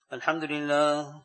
الحمد لله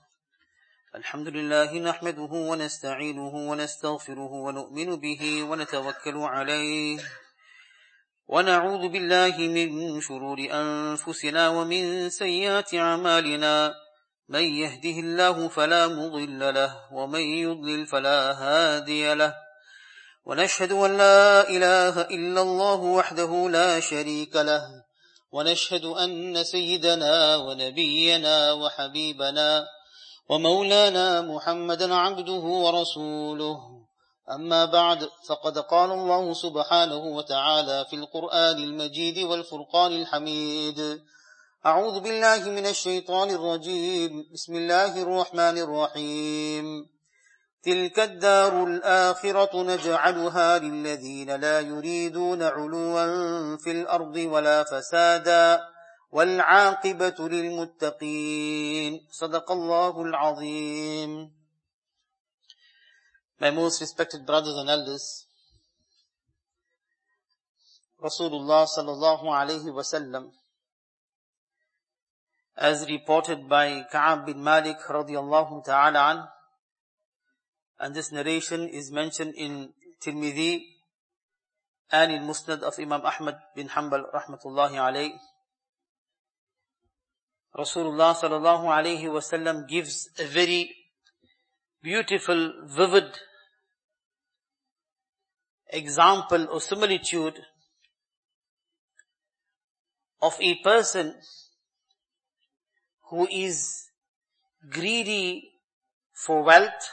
نحمده ونستعينه ونستغفره ونؤمن به ونتوكل عليه ونعوذ بالله من شرور أنفسنا ومن سيئات أعمالنا من يهده الله فلا مضل له ومن يضلل فلا هادي له ونشهد أن لا إله إلا الله وحده لا شريك له ونشهد أن سيدنا ونبينا وحبيبنا ومولانا محمدا عبده ورسوله أما بعد فقد قال الله سبحانه وتعالى في القرآن المجيد والفرقان الحميد أعوذ بالله من الشيطان الرجيم بسم الله الرحمن الرحيم تلك الدار الآخرة نجعلها للذين لا يريدون علوا في الأرض ولا فسادا والعاقبة للمتقين صدق الله العظيم. My most respected brothers and elders, Rasulullah sallallahu alayhi wasallam, as reported by Ka'ab bin Malik radiyallahu ta'ala an, and this narration is mentioned in Tirmidhi and in Musnad of Imam Ahmad bin Hanbal rahmatullahi alayh. Rasulullah sallallahu alayhi wasallam gives a very beautiful, vivid example or similitude of a person who is greedy for wealth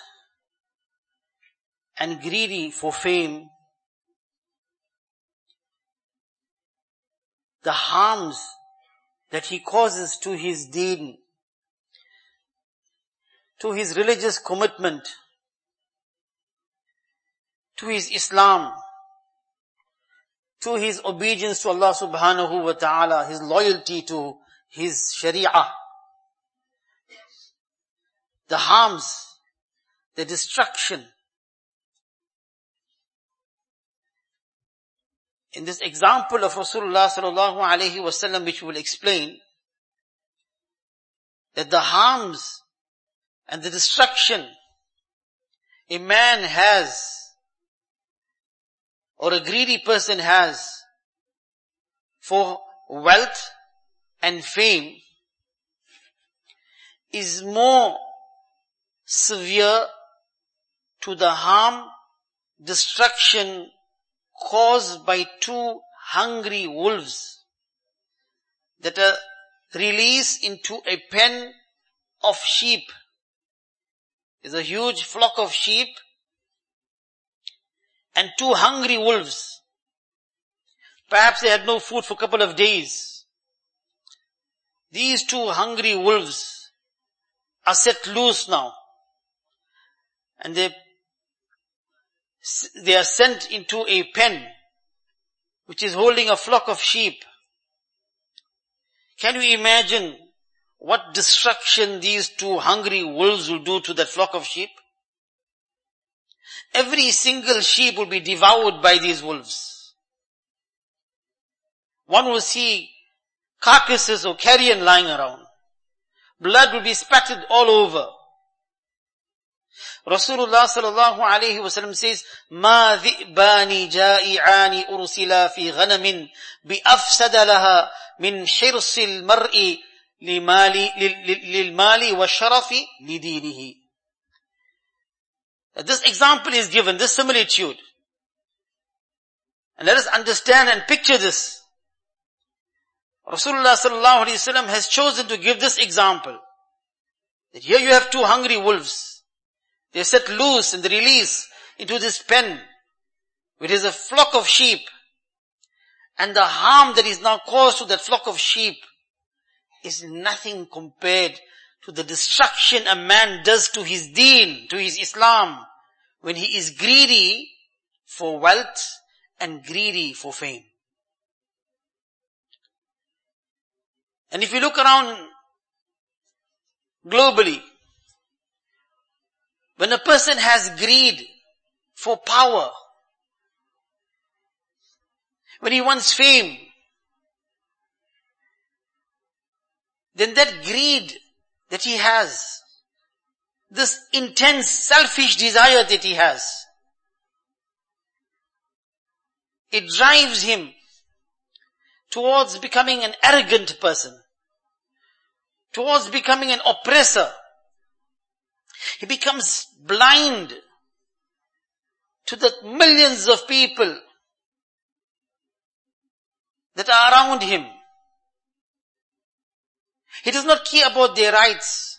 and greedy for fame. The harms that he causes to his deen, to his religious commitment, to his Islam, to his obedience to Allah subhanahu wa ta'ala, his loyalty to his Sharia. The harms, the destruction. In this example of Rasulullah sallallahu alayhi wasallam, which we will explain, that the harms and the destruction a man has, or a greedy person has, for wealth and fame is more severe to the harm, destruction caused by two hungry wolves that are released into a pen of sheep. There's a huge flock of sheep and two hungry wolves. Perhaps they had no food for a couple of days. These two hungry wolves are set loose now, and they are sent into a pen which is holding a flock of sheep. Can you imagine what destruction these two hungry wolves will do to that flock of sheep? Every single sheep will be devoured by these wolves. One will see carcasses or carrion lying around. Blood will be spattered all over. Rasulullah sallallahu alayhi wasallam says, "Ma dhi'bani ja'i'ani ursila fi ghanamin bi afsada laha min hirsil mar'i lil mali wa sharafi li dinihi." This example is given, this similitude. And let us understand and picture this. Rasulullah sallallahu alayhi wasallam has chosen to give this example. That here you have two hungry wolves. They are set loose and they release into this pen, which is a flock of sheep. And the harm that is now caused to that flock of sheep is nothing compared to the destruction a man does to his deen, to his Islam, when he is greedy for wealth and greedy for fame. And if you look around globally, when a person has greed for power, when he wants fame, then that greed that he has, this intense selfish desire that he has, it drives him towards becoming an arrogant person, towards becoming an oppressor. He becomes blind to the millions of people that are around him. He does not care about their rights.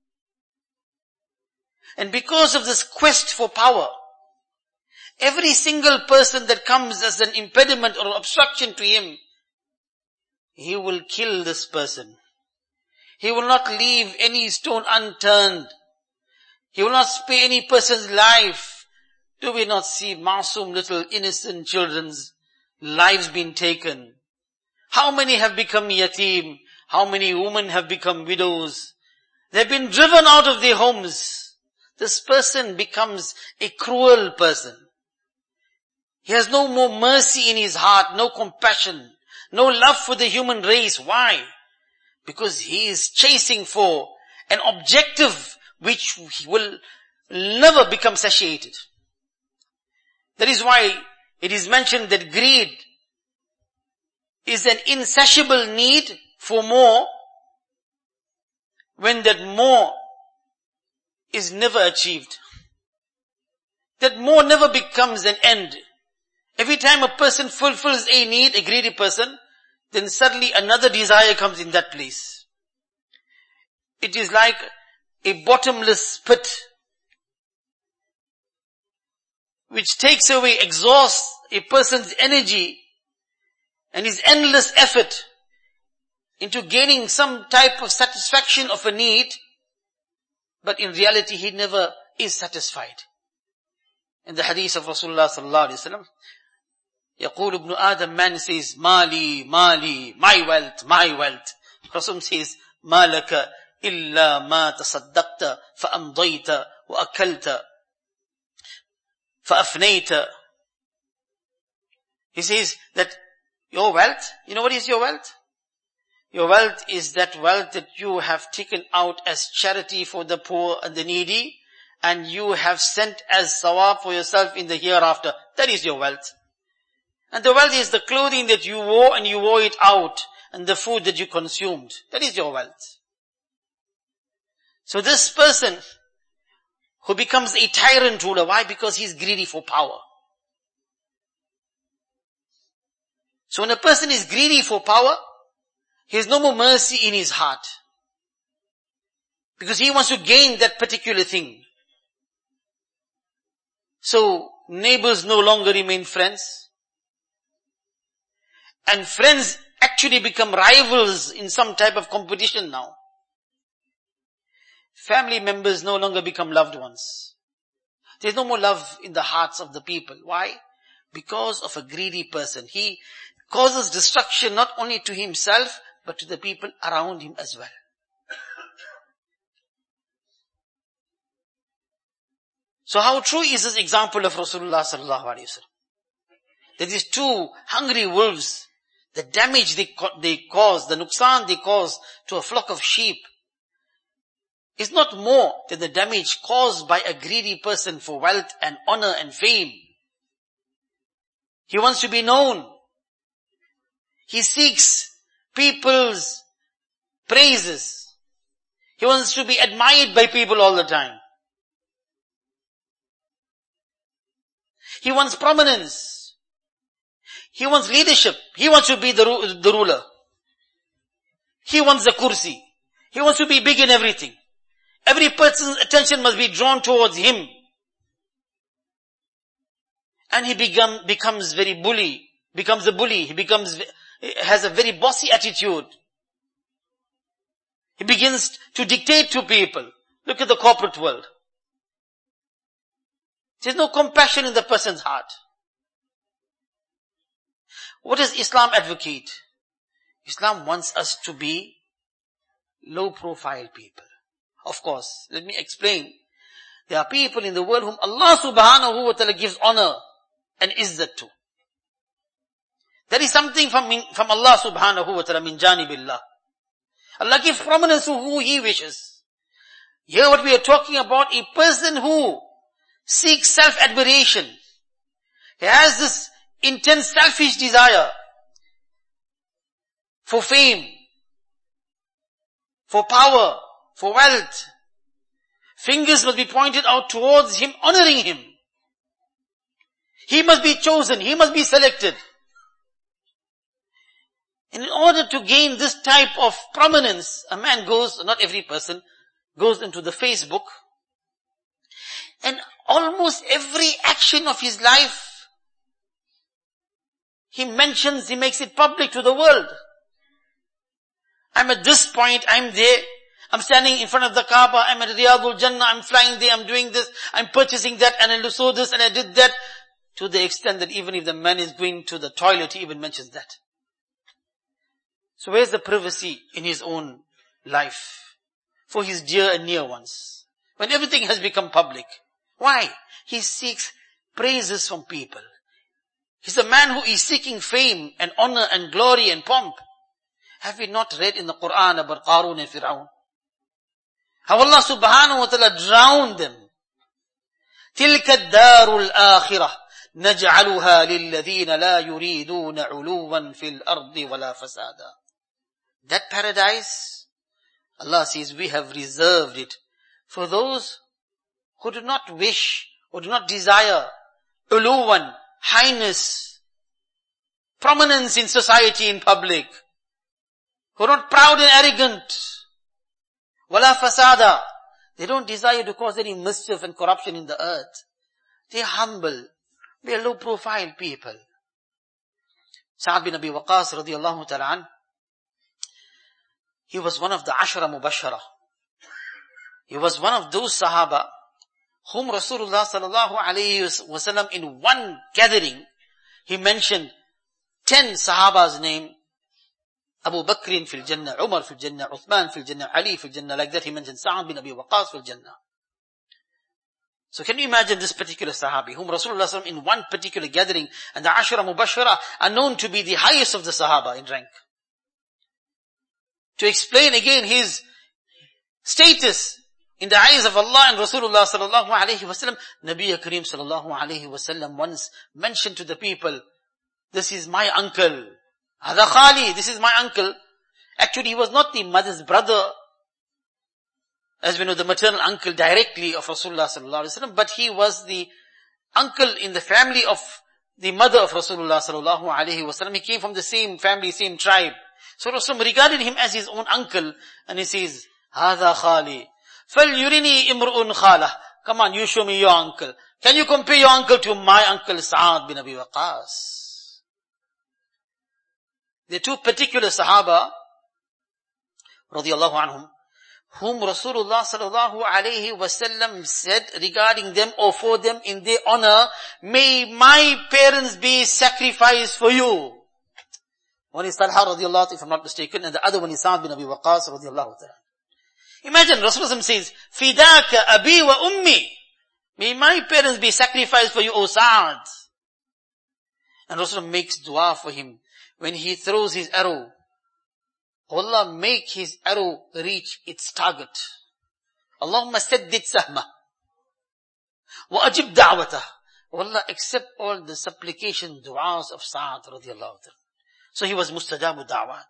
And because of this quest for power, every single person that comes as an impediment or obstruction to him, he will kill this person. He will not leave any stone unturned. He will not spare any person's life. Do we not see masoom little innocent children's lives being taken? How many have become yatim? How many women have become widows? They've been driven out of their homes. This person becomes a cruel person. He has no more mercy in his heart, no compassion, no love for the human race. Why? Because he is chasing for an objective which will never become satiated. That is why it is mentioned that greed is an insatiable need for more, when that more is never achieved. That more never becomes an end. Every time a person fulfills a need, a greedy person, then suddenly another desire comes in that place. It is like a bottomless pit which takes away, exhausts a person's energy and his endless effort into gaining some type of satisfaction of a need, but in reality he never is satisfied. In the hadith of Rasulullah sallallahu alaihi wasallam, يقول ابن آدم, man says, mali, mali, my wealth. Rasul says, ما لك إلا ما تصدقت فأمضيت وأكلت فأفنيت. He says that your wealth, you know what is your wealth? Your wealth is that wealth that you have taken out as charity for the poor and the needy, and you have sent as sawab for yourself in the hereafter. That is your wealth. And the wealth is the clothing that you wore and you wore it out, and the food that you consumed. That is your wealth. So this person who becomes a tyrant ruler, why? Because he is greedy for power. So when a person is greedy for power, he has no more mercy in his heart. Because he wants to gain that particular thing. So neighbors no longer remain friends. And friends actually become rivals in some type of competition now. Family members no longer become loved ones. There's no more love in the hearts of the people. Why? Because of a greedy person. He causes destruction not only to himself, but to the people around him as well. So how true is this example of Rasulullah sallallahu alaihi wasallam? That these two hungry wolves, the damage they cause, the nuqsan they cause to a flock of sheep, is not more than the damage caused by a greedy person for wealth and honor and fame. He wants to be known. He seeks people's praises. He wants to be admired by people all the time. He wants prominence. He wants leadership. He wants to be the ruler. He wants the kursi. He wants to be big in everything. Every person's attention must be drawn towards him. And he becomes very bully, becomes a bully. He has a very bossy attitude. He begins to dictate to people. Look at the corporate world. There's no compassion in the person's heart. What does Islam advocate? Islam wants us to be low profile people. Of course, let me explain. There are people in the world whom Allah subhanahu wa ta'ala gives honor and izzat to. That is something from Allah subhanahu wa ta'ala min janibillah. Allah gives prominence to who He wishes. Here what we are talking about, a person who seeks self-admiration. He has this intense selfish desire for fame, for power, for wealth. Fingers must be pointed out towards him, honoring him. He must be chosen, he must be selected. And in order to gain this type of prominence, a man goes, not every person, goes into the Facebook, and almost every action of his life, he mentions, he makes it public to the world. I'm at this point, I'm there, I'm standing in front of the Kaaba, I'm at Riyadul Jannah, I'm flying there, I'm doing this, I'm purchasing that, and I saw this, and I did that, to the extent that even if the man is going to the toilet, he even mentions that. So where's the privacy in his own life for his dear and near ones? When everything has become public. Why? He seeks praises from people. He's a man who is seeking fame and honor and glory and pomp. Have we not read in the Quran about Qarun and Fir'aun? How Allah subhanahu wa ta'ala drowned them. تِلْكَ الدَّارُ الْآخِرَةِ نَجْعَلُهَا لِلَّذِينَ لَا يُرِيدُونَ عُلُوًّا فِي الْأَرْضِ وَلَا فَسَادًا. That paradise, Allah says, we have reserved it for those who do not wish or do not desire uluwan, highness, prominence in society, in public, who are not proud and arrogant, wala fasada. They don't desire to cause any mischief and corruption in the earth. They are humble, they are low profile people. Sa'ad bin Abi Waqqas radiyallahu ta'ala an, he was one of the Ashara Mubashara. He was one of those Sahaba whom Rasulullah sallallahu alayhi wasallam in one gathering, he mentioned 10 Sahaba's name. Abu Bakr fil Jannah, Umar fil Jannah, Uthman fil Jannah, Ali fil Jannah. Like that he mentioned Sa'ad bin Abi Waqqas fil Jannah. So can you imagine this particular Sahabi whom Rasulullah sallallahu in one particular gathering, and the Ashara Mubashara are known to be the highest of the Sahaba in rank. To explain again his status in the eyes of Allah and Rasulullah sallallahu alayhi wasallam, Nabi Kareem sallallahu alayhi wasallam once mentioned to the people, this is my uncle. Hada khali, this is my uncle. Actually, he was not the mother's brother, as we know, the maternal uncle directly of Rasulullah sallallahu alayhi wasallam, but he was the uncle in the family of the mother of Rasulullah sallallahu alayhi wasallam. He came from the same family, same tribe. So Rasulullah regarded him as his own uncle, and he says, Hada khali. فَلْيُرِنِي إِمْرُؤٌ خَالَهُ. Come on, you show me your uncle. Can you compare your uncle to my uncle Sa'ad bin Abi Waqqas? There are two particular Sahaba, radiyallahu anhum, whom Rasulullah sallallahu alayhi wasallam said regarding them or for them in their honor, may my parents be sacrificed for you. One is Talha radiyallahu anhu, if I'm not mistaken, and the other one is Sa'ad bin Abi Waqqas radiyallahu ta'ala. Imagine Rasulullah says, Fidaka abi wa ummi. May my parents be sacrificed for you, O Sa'ad. And Rasulullah makes dua for him. When he throws his arrow, Allah make his arrow reach its target. Allahumma saddid sahma. Wa ajib da'watah. Allah accept all the supplication du'as of Sa'ad radiyallahu ta'ala. So he was mustajabu da'wat.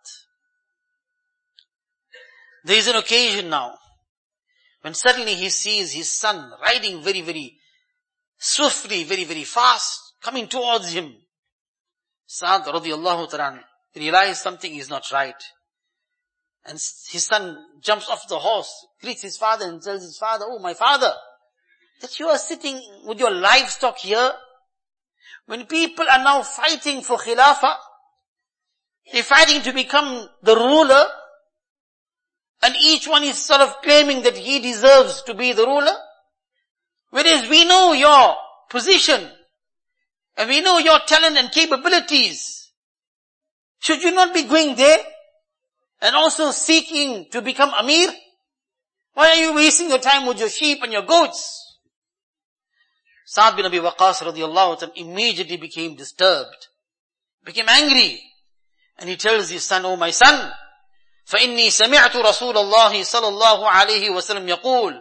There is an occasion now when suddenly he sees his son riding very, very swiftly, very, very fast, coming towards him. Sa'ad radiyallahu ta'ala realized something is not right. And his son jumps off the horse, greets his father and tells his father, oh my father, that you are sitting with your livestock here, when people are now fighting for khilafah, they're fighting to become the ruler, and each one is sort of claiming that he deserves to be the ruler. Whereas we know your position, and we know your talent and capabilities. Should you not be going there, and also seeking to become Amir? Why are you wasting your time with your sheep and your goats? Sa'ad bin Abi Waqqas radiyallahu ta'ala immediately became disturbed, became angry. And he tells his son, oh my son, فَإِنِّي سَمِعْتُ رَسُولَ اللَّهِ صَلَى اللَّهُ عَلَيْهِ وَسَلَّمْ يَقُولُ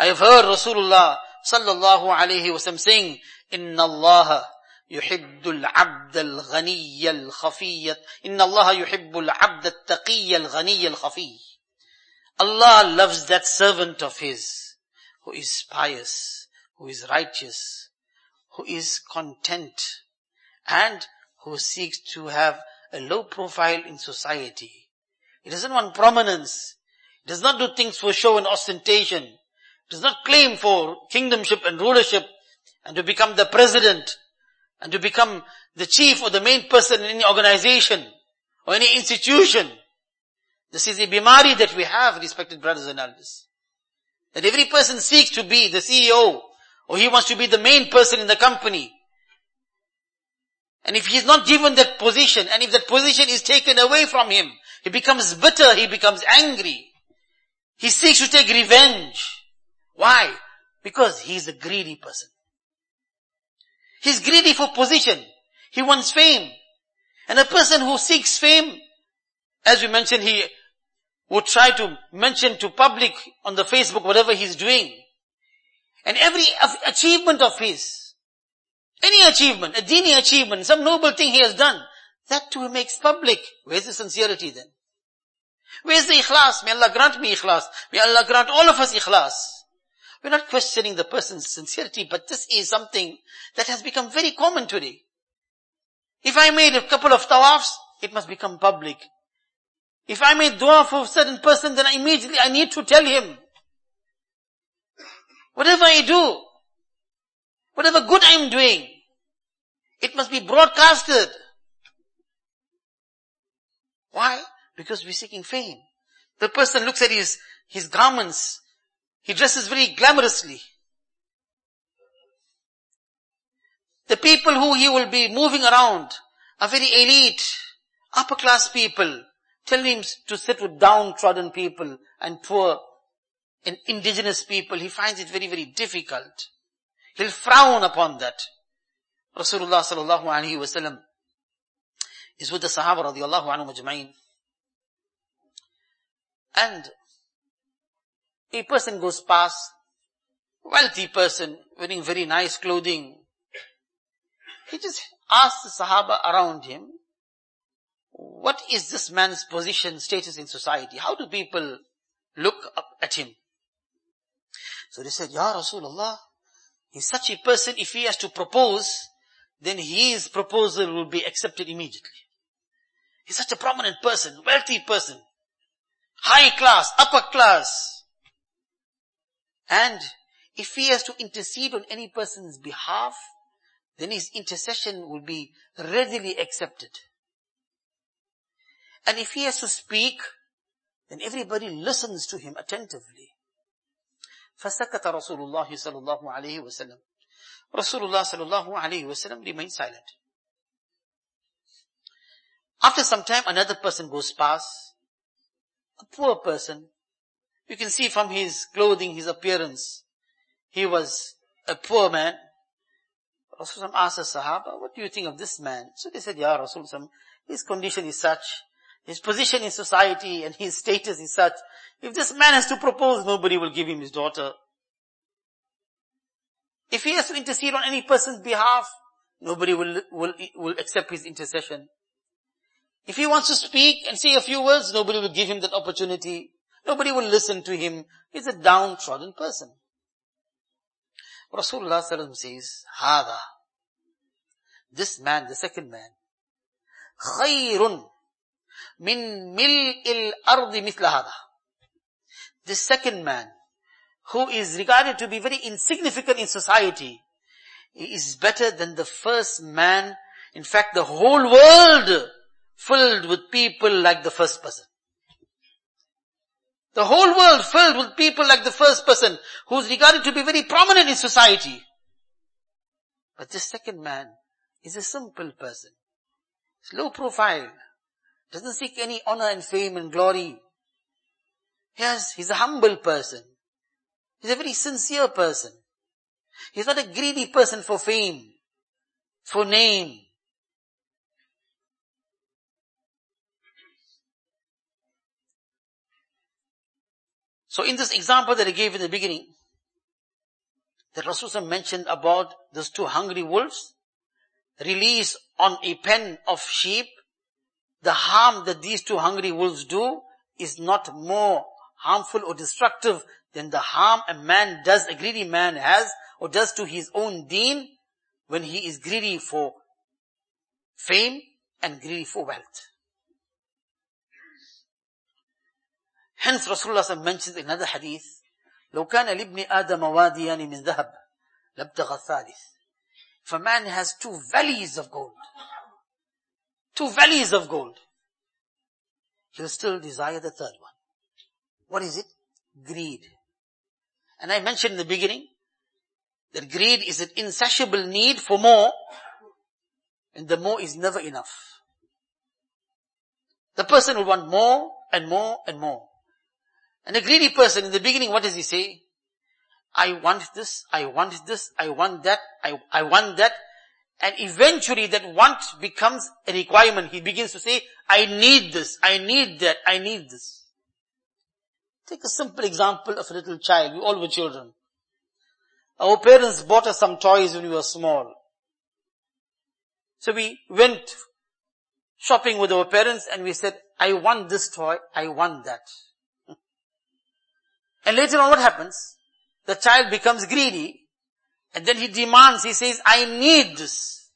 I have heard Rasulullah sallallahu alayhi wasallam saying, Inna Allah yuhibbul abd al-ghaniy al-khafiyyat. Inna Allah yuhibbul abd al-taqiyy al-ghaniy al-khafiy. Allah loves that servant of His who is pious, who is righteous, who is content, and who seeks to have a low profile in society. He doesn't want prominence. He does not do things for show and ostentation. He does not claim for kingdomship and rulership and to become the president and to become the chief or the main person in any organization or any institution. This is a bimari that we have, respected brothers and elders. That every person seeks to be the CEO or he wants to be the main person in the company. And if he is not given that position, and if that position is taken away from him, he becomes bitter, he becomes angry. He seeks to take revenge. Why? Because he is a greedy person. He's greedy for position. He wants fame. And a person who seeks fame, as we mentioned, he would try to mention to public on the Facebook whatever he's doing. And every achievement of his, any achievement, a dini achievement, some noble thing he has done, that too makes public. Where's the sincerity then? Where's the ikhlas? May Allah grant me ikhlas. May Allah grant all of us ikhlas. We're not questioning the person's sincerity, but this is something that has become very common today. If I made a couple of tawafs, it must become public. If I made dua for a certain person, then immediately I need to tell him. Whatever I do, whatever good I am doing, it must be broadcasted. Why? Because we're seeking fame. The person looks at his garments. He dresses very glamorously. The people who he will be moving around are very elite, upper class people. Tell him to sit with downtrodden people and poor and indigenous people. He finds it very, very difficult. He'll frown upon that. Rasulullah sallallahu alaihi wasallam is with the Sahaba radiallahu anhum ajma'in. And a person goes past, wealthy person, wearing very nice clothing. He just asks the Sahaba around him, what is this man's position, status in society? How do people look up at him? So they said, Ya Rasulullah, he's such a person, if he has to propose, then his proposal will be accepted immediately. He's such a prominent person, wealthy person, high class, upper class. And if he has to intercede on any person's behalf, then his intercession will be readily accepted. And if he has to speak, then everybody listens to him attentively. فَسَكَتَ رَسُولُ اللَّهِ صَلَى اللَّهُ عَلَيْهِ وَسَلَّمْ. Rasulullah sallallahu alayhi wasallam remained silent. After some time, another person goes past, a poor person. You can see from his clothing, his appearance, he was a poor man. Rasulullah asked the Sahaba, what do you think of this man? So they said, Ya Rasulullah, his condition is such, his position in society and his status is such. If this man has to propose, nobody will give him his daughter. If he has to intercede on any person's behalf, nobody will accept his intercession. If he wants to speak and say a few words, nobody will give him that opportunity. Nobody will listen to him. He's a downtrodden person. Rasulullah sallallahu alaihi wasallam says, Hada, this man, the second man, khayrun min mil'il ardi mithla hada. This second man, who is regarded to be very insignificant in society, he is better than the first man. In fact, the whole world filled with people like the first person. The whole world filled with people like the first person, who is regarded to be very prominent in society. But this second man is a simple person. He's low profile. Doesn't seek any honor and fame and glory. He's a humble person. He's a very sincere person. He's not a greedy person for fame, for name. So in this example that I gave in the beginning, that Rasulullah mentioned about those two hungry wolves, release on a pen of sheep, the harm that these two hungry wolves do is not more harmful or destructive than the harm a greedy man has or does to his own deen when he is greedy for fame and greedy for wealth. Hence Rasulullah mentions in another hadith, لو كان لابن آدم واديان من ذهب لابتغى الثالث. If a man has two valleys of gold, he'll still desire the third one. What is it? Greed. And I mentioned in the beginning that greed is an insatiable need for more, and the more is never enough. The person will want more and more and more. And a greedy person, in the beginning, what does he say? I want this, I want this, I want that, I want that. And eventually that want becomes a requirement. He begins to say, I need this, I need that, I need this. Take a simple example of a little child. We all were children. Our parents bought us some toys when we were small. So we went shopping with our parents and we said, I want this toy, I want that. And later on what happens? The child becomes greedy and then he demands, he says, I need this.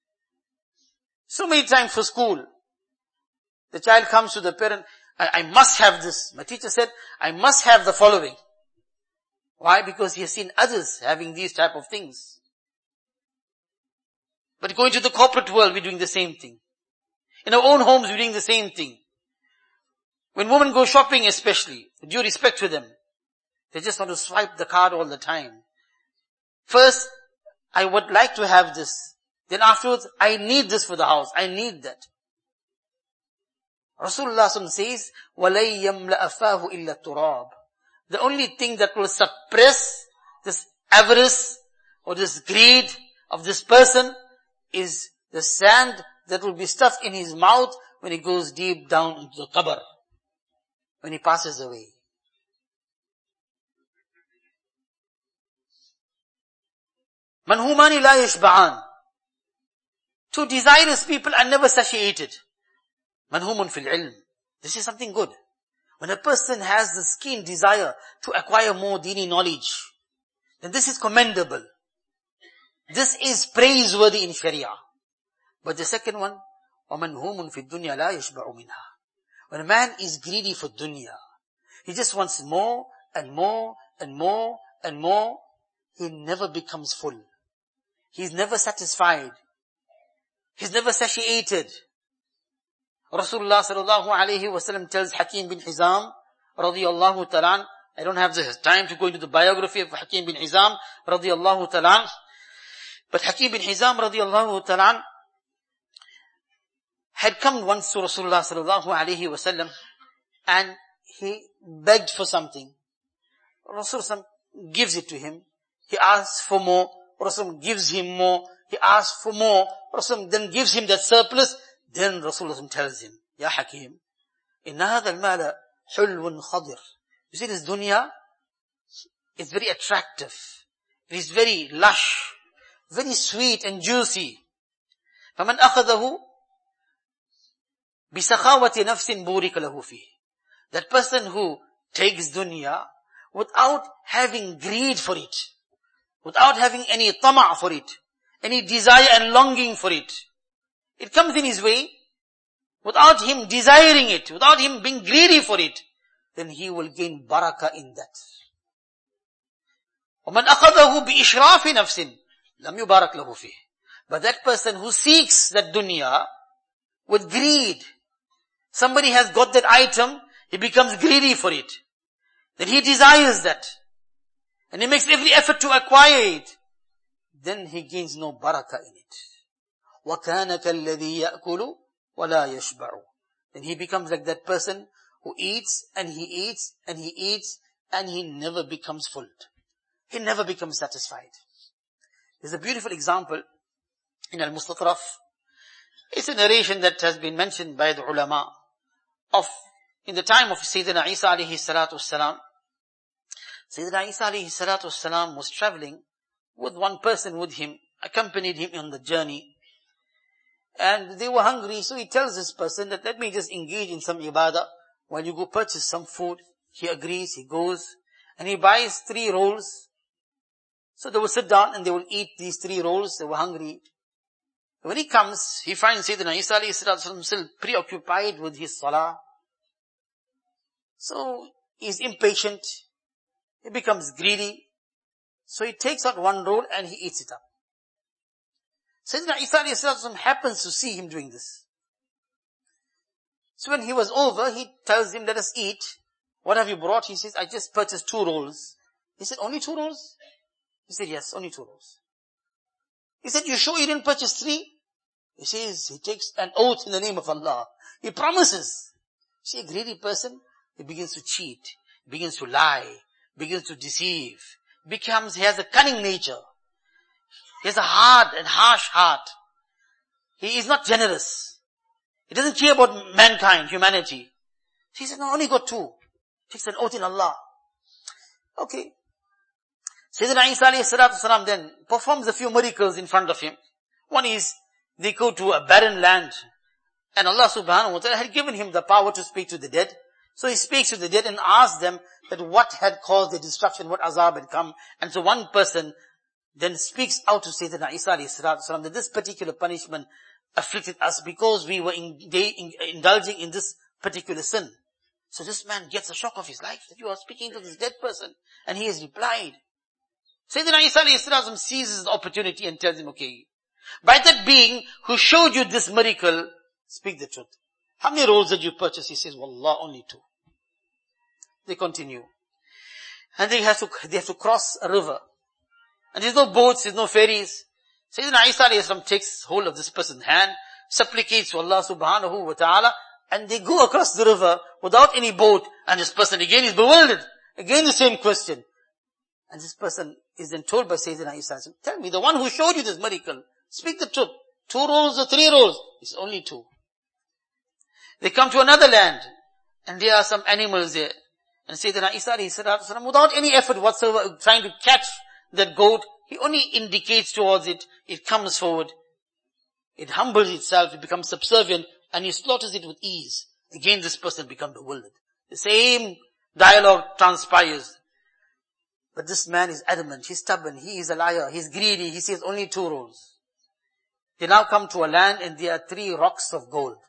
So many times for school, the child comes to the parent, I must have this. My teacher said, I must have the following. Why? Because he has seen others having these type of things. But going to the corporate world, we're doing the same thing. In our own homes, we're doing the same thing. When women go shopping especially, with due respect to them, they just want to swipe the card all the time. First, I would like to have this. Then afterwards, I need this for the house. I need that. Rasulullah says, وَلَيْ يَمْلَأَ فَاهُ إِلَّا التُّرَابِ. The only thing that will suppress this avarice or this greed of this person is the sand that will be stuffed in his mouth when he goes deep down into the qabr, when he passes away. Manhumani la yashba'an. Two desirous people are never satiated. Manhumun fil ilm. This is something good. When a person has this keen desire to acquire more dini knowledge, then this is commendable. This is praiseworthy in Sharia. But the second one, وَمَنْهُومٌ فِي الدُّنْيَا لَا يَشْبَعُ مِنْهَا. When a man is greedy for dunya, he just wants more and more and more and more, he never becomes full. He's never satisfied. He's never satiated. Rasulullah sallallahu alayhi wa sallam tells Hakim bin Hizam radiyallahu ta'ala, I don't have the time to go into the biography of Hakim bin Hizam radiyallahu ta'ala, but Hakim bin Hizam radiyallahu ta'ala had come once to Rasulullah sallallahu alayhi wa sallam and he begged for something. Rasulullah gives it to him. He asks for more. Rasulullah gives him more. He asks for more. Rasulullah then gives him that surplus. Then Rasulullah tells him, Ya Hakim, inna hadha al-mala hulwun khadir. You see this dunya, it's very attractive. It is very lush, very sweet and juicy. فَمَنْ أَخَذَهُ بِسَخَاوَةِ نَفْسٍ بُورِكَ لَهُ فِيهِ. That person who takes dunya without having greed for it, without having any tama' for it, any desire and longing for it, it comes in his way, without him desiring it, without him being greedy for it, then he will gain barakah in that. وَمَنْ أَخَذَهُ بِإِشْرَافِ نَفْسٍ لَمْ يُبَارَكْ لَهُ فِيهِ. But that person who seeks that dunya with greed, somebody has got that item, he becomes greedy for it. Then he desires that. And he makes every effort to acquire it. Then he gains no barakah in it. وَكَانَ كَالَّذِي يَأْكُلُ وَلَا يَشْبَعُ. Then he becomes like that person who eats and he eats and he eats and he never becomes full. He never becomes satisfied. There's a beautiful example in Al-Mustatraf. It's a narration that has been mentioned by the ulama of, in the time of Sayyidina Isa alayhi salatu wassalam. Sayyidina Isa alayhi salatu wassalam was traveling with one person with him, accompanied him on the journey. And they were hungry, so he tells this person that let me just engage in some ibadah while you go purchase some food. He agrees, he goes, and he buys 3 rolls. So they will sit down and they will eat these 3 rolls. They were hungry. When he comes, he finds Sayyidina Isa alayhi salatu still preoccupied with his salah. So he's impatient. He becomes greedy. So he takes out 1 roll and he eats it up. Sayyidina Isa alayhi salatu happens to see him doing this. So when he was over, he tells him, let us eat. What have you brought? He says, I just purchased 2 rolls. He said, only 2 rolls? He said, yes, only 2 rolls. He said, you sure you didn't purchase 3? He says, he takes an oath in the name of Allah. He promises. See, a greedy person, he begins to cheat, begins to lie, begins to deceive, he has a cunning nature. He has a hard and harsh heart. He is not generous. He doesn't care about mankind, humanity. He says, no, I only got 2. Takes an oath in Allah. Okay. Sayyidina Isa alayhi salatu wasalam then performs a few miracles in front of him. One is, they go to a barren land, and Allah subhanahu wa ta'ala had given him the power to speak to the dead. So he speaks to the dead and asks them that what had caused the destruction, what azab had come. And so one person then speaks out to Sayyidina Isa alayhi salatu wasalam that this particular punishment afflicted us because we were indulging in this particular sin. So this man gets a shock of his life that you are speaking to this dead person, and he has replied. Sayyidina Isa alayhi salatu wasalam seizes the opportunity and tells him, okay, by that being who showed you this miracle, speak the truth. How many rolls did you purchase? He says, Wallah, only 2. They continue. And they have to cross a river. And there's no boats, there's no ferries. Sayyidina Isa alayhi salam takes hold of this person's hand, supplicates to Allah subhanahu wa ta'ala, and they go across the river without any boat, and this person again is bewildered. Again the same question. And this person is then told by Sayyidina Isa, tell me, the one who showed you this miracle, speak the truth. 2 rolls or 3 rolls? It's only 2. They come to another land, and there are some animals there. And Sayyidina Isa alayhi salatu wasalam, without any effort whatsoever, trying to catch that goat, he only indicates towards it, it comes forward, it humbles itself, it becomes subservient, and he slaughters it with ease. Again this person becomes bewildered. The same dialogue transpires. But this man is adamant, he's stubborn, he is a liar, he's greedy, he says only 2 rolls. They now come to a land and there are 3 rocks of gold.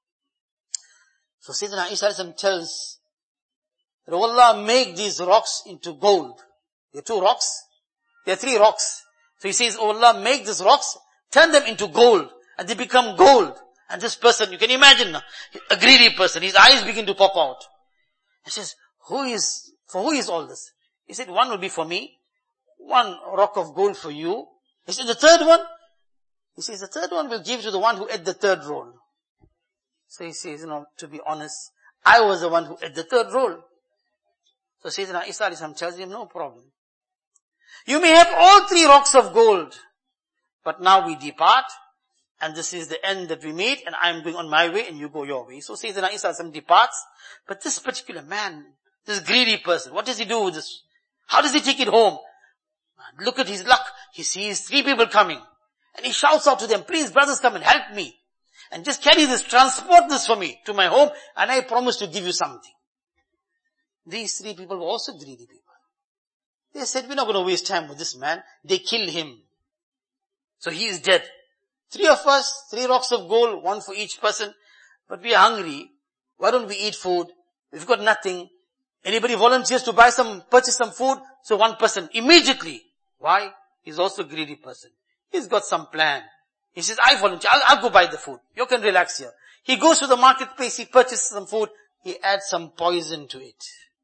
So Sayyidina Isa tells that Allah make these rocks into gold. There are 2 rocks, there are 3 rocks. So he says, oh Allah, make these rocks, turn them into gold, and they become gold. And this person, you can imagine, a greedy person, his eyes begin to pop out. He says, for who is all this? He said, 1 will be for me, 1 rock of gold for you. He said, the 3rd one? He says, the 3rd one will give to the one who ate the 3rd roll. So he says, to be honest, I was the one who ate the 3rd roll. So Sayyidina Isa alayhi salam tells him, no problem. You may have all 3 rocks of gold, but now we depart, and this is the end that we meet, and I'm going on my way, and you go your way. So Sayyidina Isa alayhi salam departs, but this particular man, this greedy person, what does he do with this? How does he take it home? Look at his luck. He sees 3 people coming, and he shouts out to them, please brothers, come and help me. And just carry this, transport this for me to my home, and I promise to give you something. These 3 people were also greedy people. They said, we're not going to waste time with this man. They killed him. So he is dead. 3 of us, 3 rocks of gold, 1 for each person. But we are hungry. Why don't we eat food? We've got nothing. Anybody volunteers to purchase some food? So 1 person immediately. Why? He's also a greedy person. He's got some plan. He says, I volunteer. I'll go buy the food. You can relax here. He goes to the marketplace. He purchases some food. He adds some poison to it.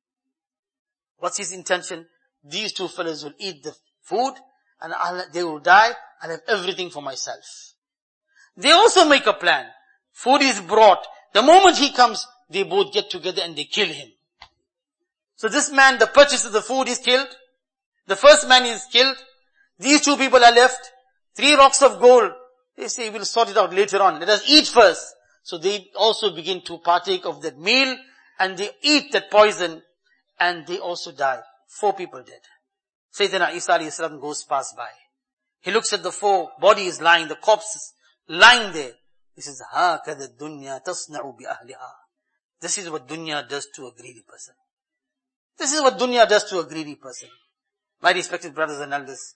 What's his intention? These 2 fellows will eat the food and they will die. I'll have everything for myself. They also make a plan. Food is brought. The moment he comes, they both get together and they kill him. So this man, the purchaser of the food is killed. The first man is killed. These 2 people are left. 3 rocks of gold. They say, we'll sort it out later on. Let us eat first. So they also begin to partake of that meal, and they eat that poison, and they also die. 4 people dead. Sayyidina Isa alayhi salam goes past by. He looks at the four bodies lying, the corpses lying there. He says, هَكَذَا الدُّنْيَا تَصْنَعُ بِأَهْلِهَا. This is what dunya does to a greedy person. This is what dunya does to a greedy person. My respected brothers and elders,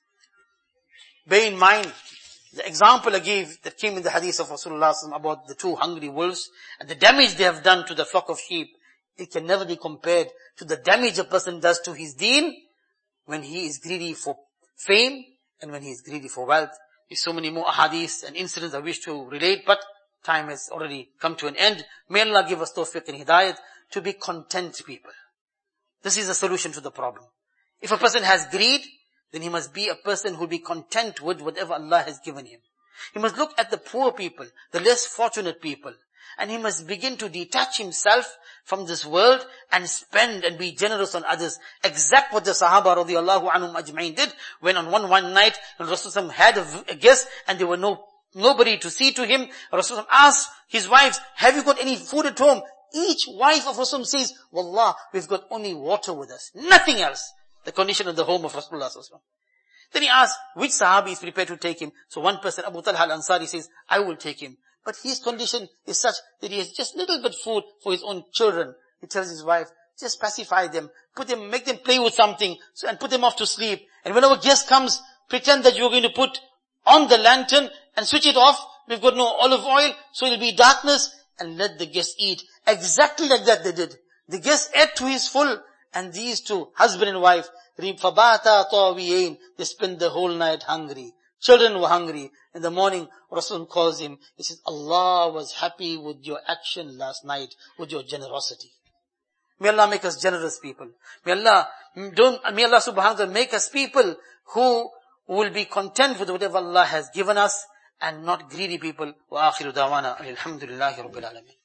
bear in mind the example I gave that came in the hadith of Rasulullah about the two hungry wolves and the damage they have done to the flock of sheep. It can never be compared to the damage a person does to his deen when he is greedy for fame and when he is greedy for wealth. There's so many more hadiths and incidents I wish to relate, but time has already come to an end. May Allah give us tawfiq and hidayat to be content people. This is the solution to the problem. If a person has greed, then he must be a person who will be content with whatever Allah has given him. He must look at the poor people, the less fortunate people, and he must begin to detach himself from this world and spend and be generous on others. Exact what the Sahaba radiallahu anhum ajma'in did when on one night when Rasulullah had a guest and there were nobody to see to him. Rasulullah asked his wives, have you got any food at home? Each wife of Rasulullah says, Wallah, we've got only water with us, nothing else. The condition of the home of Rasulullah. Then he asked, which Sahabi is prepared to take him? So one person, Abu Talha al-Ansari, says, I will take him. But his condition is such that he has just little bit food for his own children. He tells his wife, just pacify them, make them play with something, and put them off to sleep. And whenever a guest comes, pretend that you're going to put on the lantern and switch it off. We've got no olive oil, so it'll be darkness, and let the guest eat. Exactly like that they did. The guest ate to his full, and these two, husband and wife, فَبَاتَا طَاوِيَيْن, they spent the whole night hungry. Children were hungry. In the morning, Rasul calls him. He says, Allah was happy with your action last night, with your generosity. May Allah make us generous people. May Allah subhanahu wa ta'ala make us people who will be content with whatever Allah has given us and not greedy people. Wa akhiru dawana alhamdulillahi rabbil alamin.